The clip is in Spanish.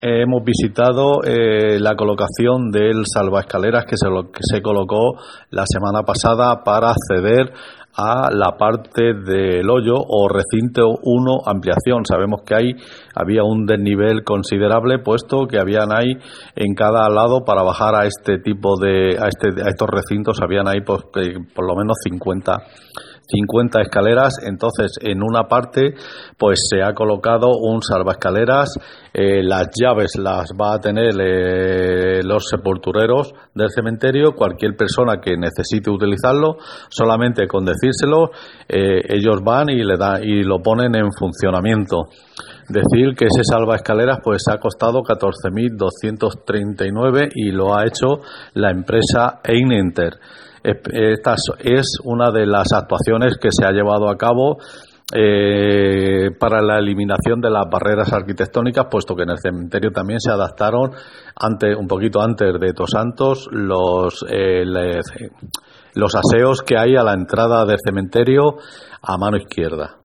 Hemos visitado la colocación del salvaescaleras que se colocó la semana pasada para acceder a la parte del hoyo o recinto 1 ampliación. Sabemos que había un desnivel considerable, puesto que habían ahí en cada lado para bajar a este tipo a estos recintos habían ahí por lo menos 50 escaleras. Entonces, en una parte pues se ha colocado un salvaescaleras. Las llaves las va a tener los sepultureros del cementerio. Cualquier persona que necesite utilizarlo, solamente con decírselo, ellos van y lo ponen en funcionamiento. Decir que ese salvaescaleras pues ha costado 14.239 y lo ha hecho la empresa Einenter. Esta es una de las actuaciones que se ha llevado a cabo para la eliminación de las barreras arquitectónicas, puesto que en el cementerio también se adaptaron un poquito antes de Todos Santos los aseos que hay a la entrada del cementerio a mano izquierda.